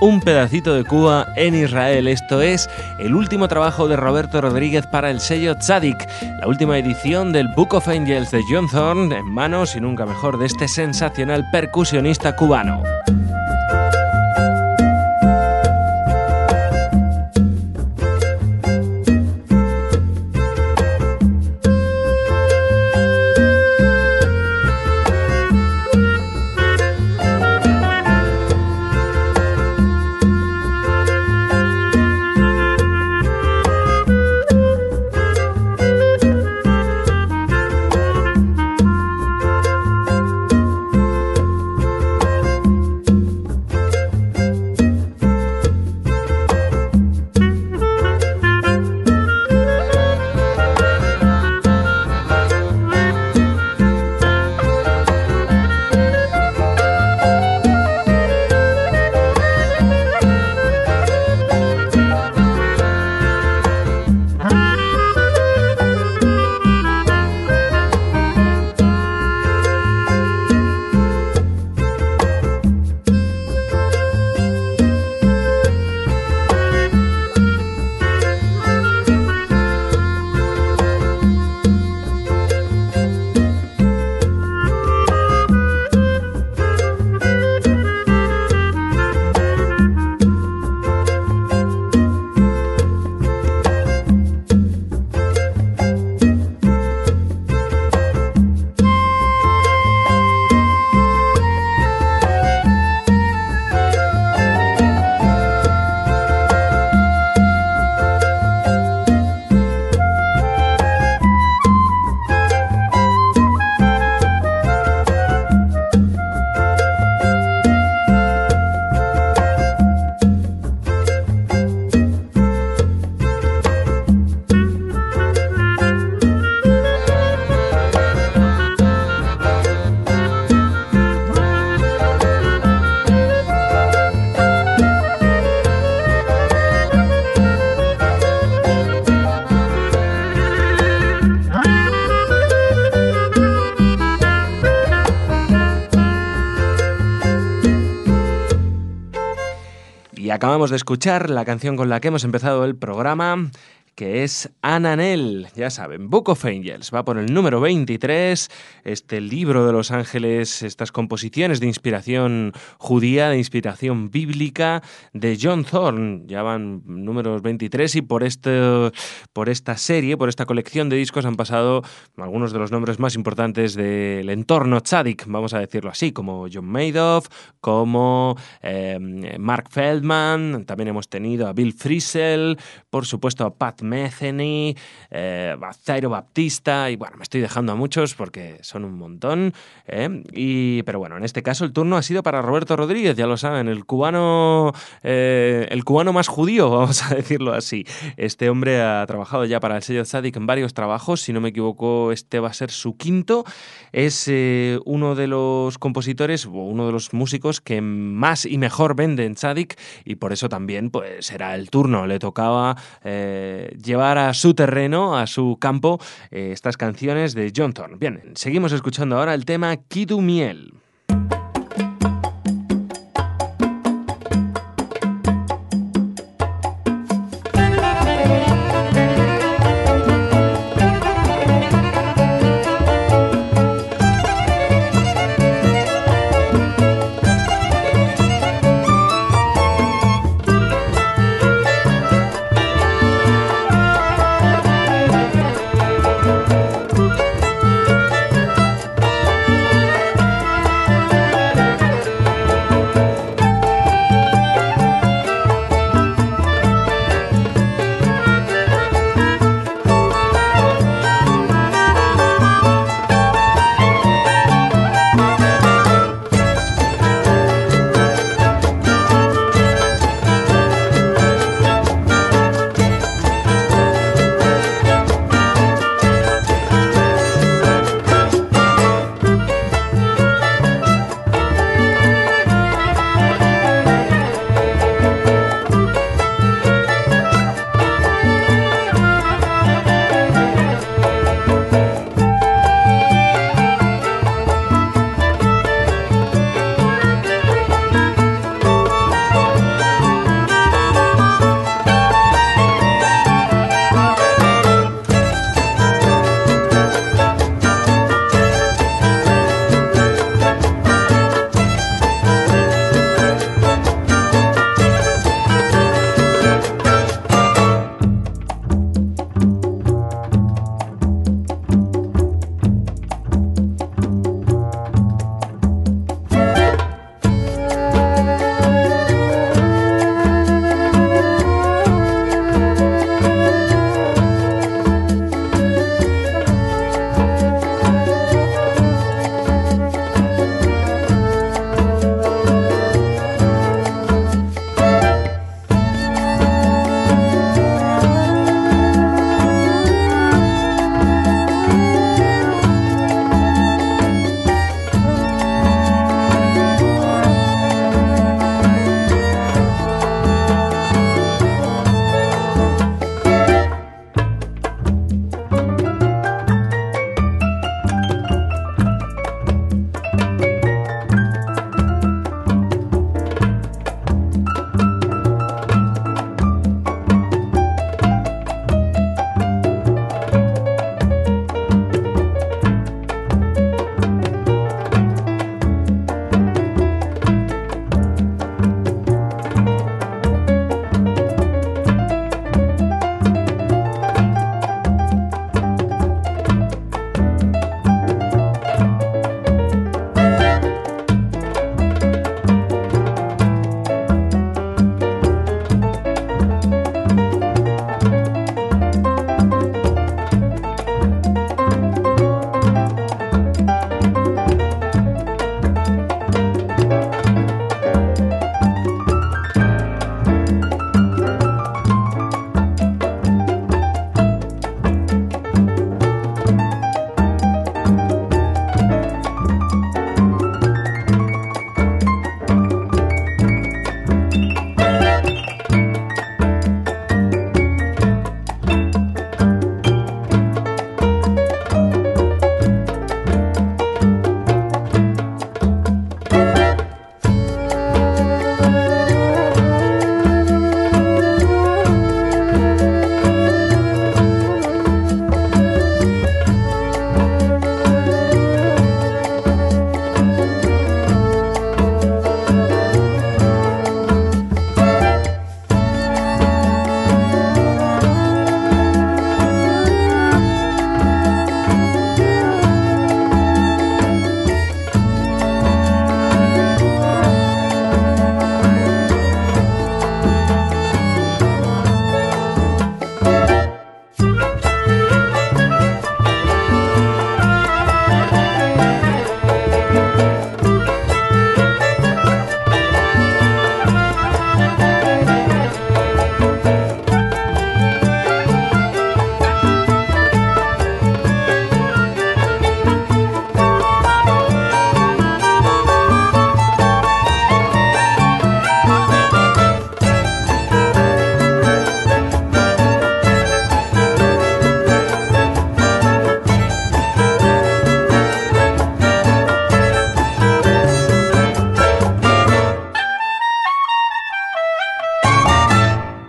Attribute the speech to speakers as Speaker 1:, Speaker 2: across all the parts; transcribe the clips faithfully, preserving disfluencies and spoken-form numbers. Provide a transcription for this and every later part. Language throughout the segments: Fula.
Speaker 1: un pedacito de Cuba en Israel. Esto es el último trabajo de Roberto Rodríguez para el sello Tzadik, la última edición del Book of Angels de John Zorn, en manos, y nunca mejor, de este sensacional percusionista cubano. Acabamos de escuchar la canción con la que hemos empezado el programa, que es Ananel, ya saben, Book of Angels, va por el número veintitrés, este libro de los ángeles, estas composiciones de inspiración judía, de inspiración bíblica, de John Zorn, ya van números veintitrés, y por, este, por esta serie, por esta colección de discos han pasado algunos de los nombres más importantes del entorno tzadik, vamos a decirlo así, como John Madoff, como eh, Mark Feldman, también hemos tenido a Bill Frisell, por supuesto a Pat Metheny, eh, Zairo Baptista, y bueno, me estoy dejando a muchos porque son un montón, ¿eh? Y, pero bueno, en este caso el turno ha sido para Roberto Rodríguez, ya lo saben, el cubano, eh, el cubano más judío, vamos a decirlo así. Este hombre ha trabajado ya para el sello Tzadik en varios trabajos, si no me equivoco este va a ser su quinto, es eh, uno de los compositores o uno de los músicos que más y mejor vende en Tzadik, y por eso también pues era el turno, le tocaba eh, llevar a su terreno, a su campo, eh, estas canciones de John Zorn. Bien, seguimos escuchando ahora el tema Kidu Miel.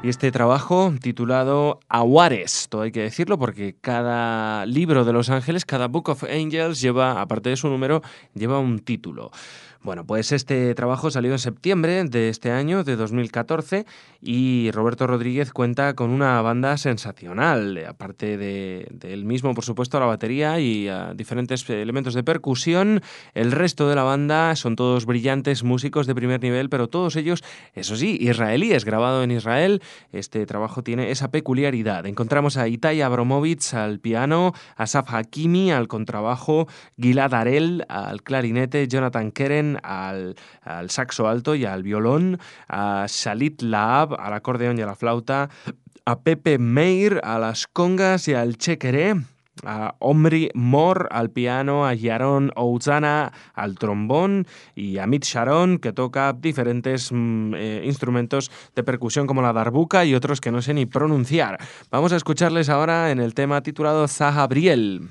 Speaker 1: y este trabajo titulado Awares, todo hay que decirlo porque cada libro de los ángeles, cada Book of Angels lleva, aparte de su número, lleva un título. Bueno, pues este trabajo salió en septiembre de este año, de dos mil catorce, y Roberto Rodríguez cuenta con una banda sensacional, aparte de, de él mismo, por supuesto, a la batería y a diferentes elementos de percusión. El resto de la banda son todos brillantes músicos de primer nivel, pero todos ellos, eso sí, israelíes, grabado en Israel. Este trabajo tiene esa peculiaridad. Encontramos a Itai Abramovitz al piano, Asaf Hakimi al contrabajo, Gilad Harel al clarinete, Jonathan Keren Al, al saxo alto y al violón, a Shalit Lahab al acordeón y a la flauta, a Pepe Meir a las congas y al chequeré, a Omri Mor al piano, a Yaron Ouzana al trombón y a Mit Sharon, que toca diferentes mm, eh, instrumentos de percusión como la darbuka y otros que no sé ni pronunciar. Vamos a escucharles ahora en el tema titulado Zahabriel.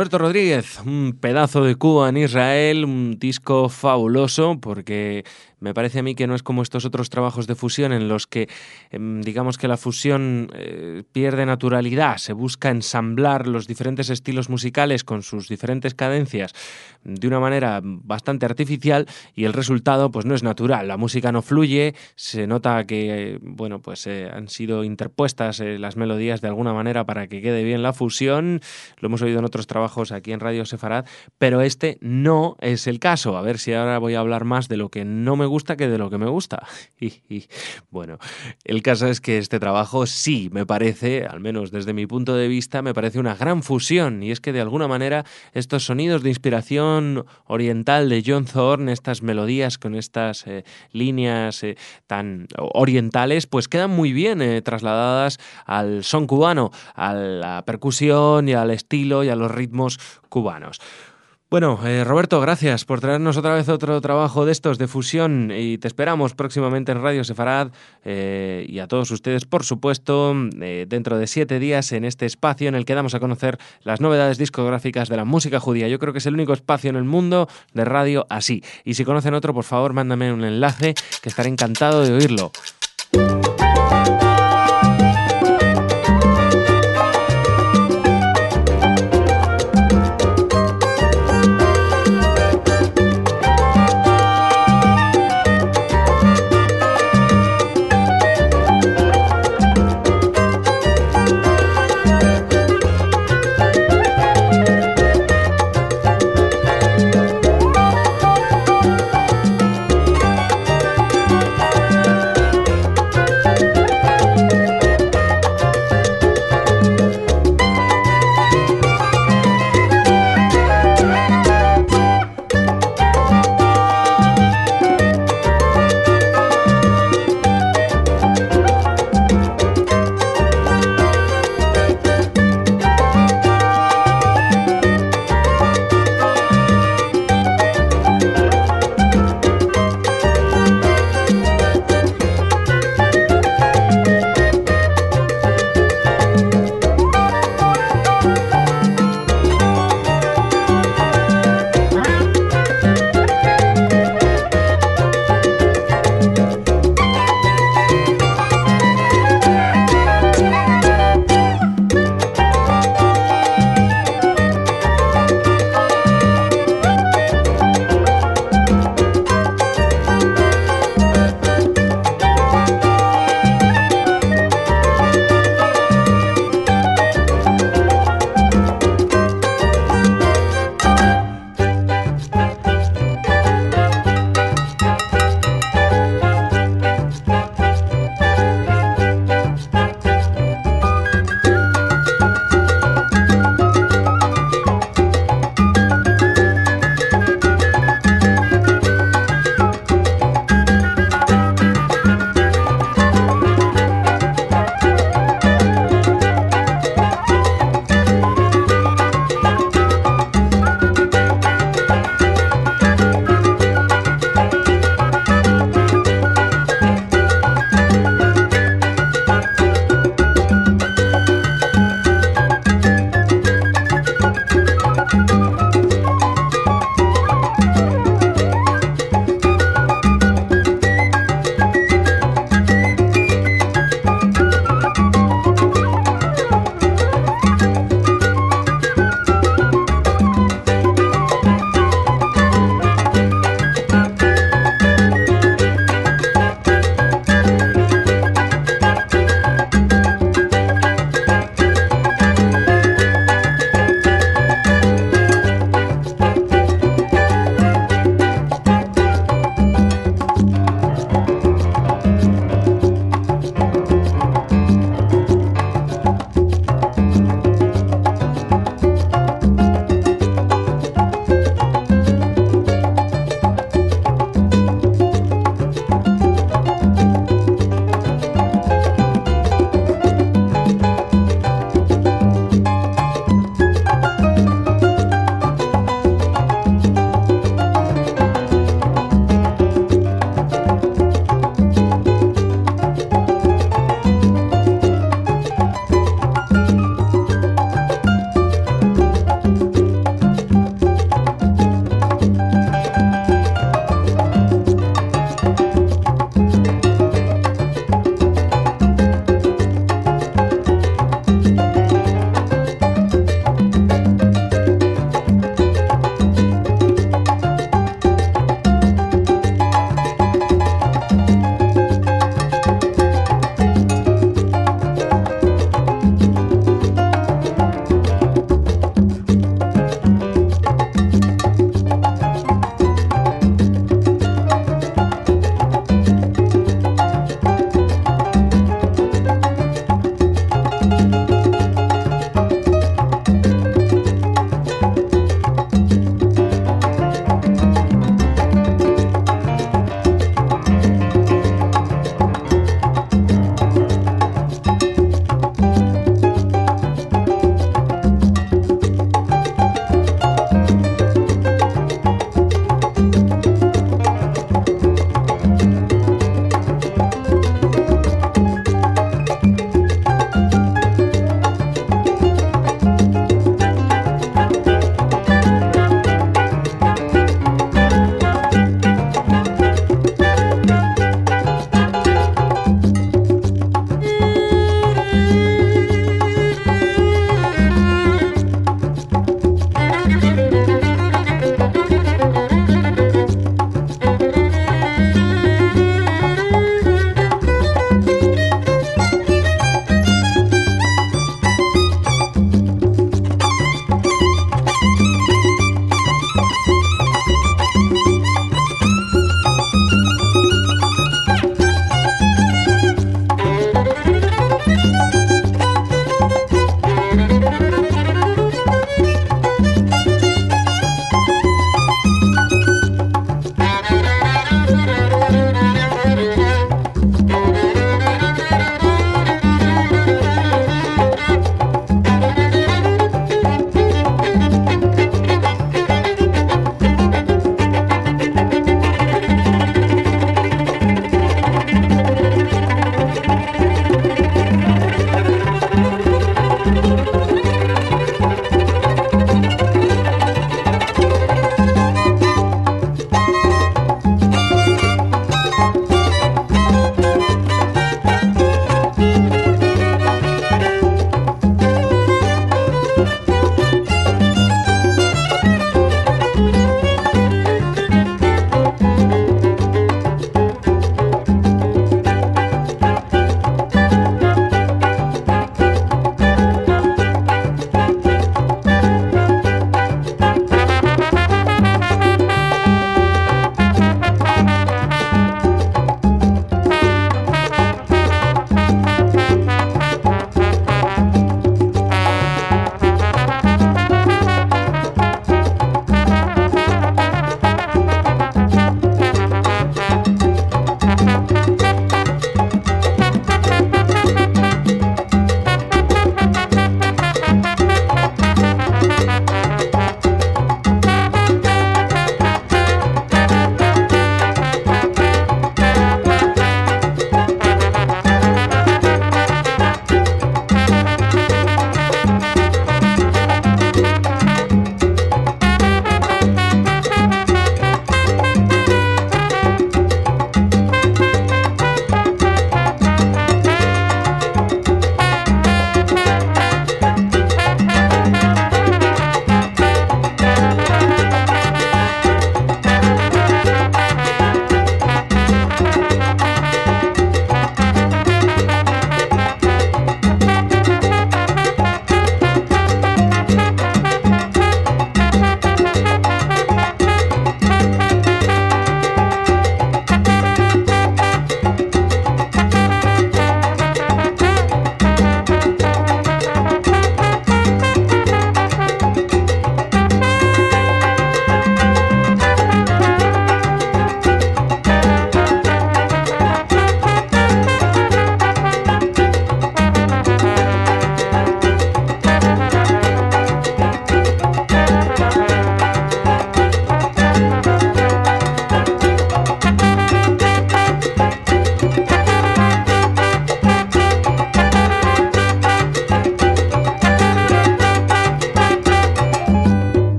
Speaker 1: Roberto Rodríguez, un pedazo de Cuba en Israel, un disco fabuloso porque me parece a mí que no es como estos otros trabajos de fusión en los que eh, digamos que la fusión eh, pierde naturalidad, se busca ensamblar los diferentes estilos musicales con sus diferentes cadencias de una manera bastante artificial y el resultado pues no es natural, la música no fluye, se nota que eh, bueno pues eh, han sido interpuestas eh, las melodías de alguna manera para que quede bien la fusión, lo hemos oído en otros trabajos aquí en Radio Sefarad, pero este no es el caso. A ver si ahora voy a hablar más de lo que no me gusta que de lo que me gusta. Bueno, el caso es que este trabajo sí me parece, al menos desde mi punto de vista, me parece una gran fusión, y es que de alguna manera estos sonidos de inspiración oriental de John Thorne, estas melodías con estas eh, líneas eh, tan orientales, pues quedan muy bien eh, trasladadas al son cubano, a la percusión y al estilo y a los ritmos cubanos. Bueno, eh, Roberto, gracias por traernos otra vez otro trabajo de estos de fusión y te esperamos próximamente en Radio Sefarad eh, y a todos ustedes, por supuesto, eh, dentro de siete días en este espacio en el que damos a conocer las novedades discográficas de la música judía. Yo creo que es el único espacio en el mundo de radio así. Y si conocen otro, por favor, mándame un enlace que estaré encantado de oírlo.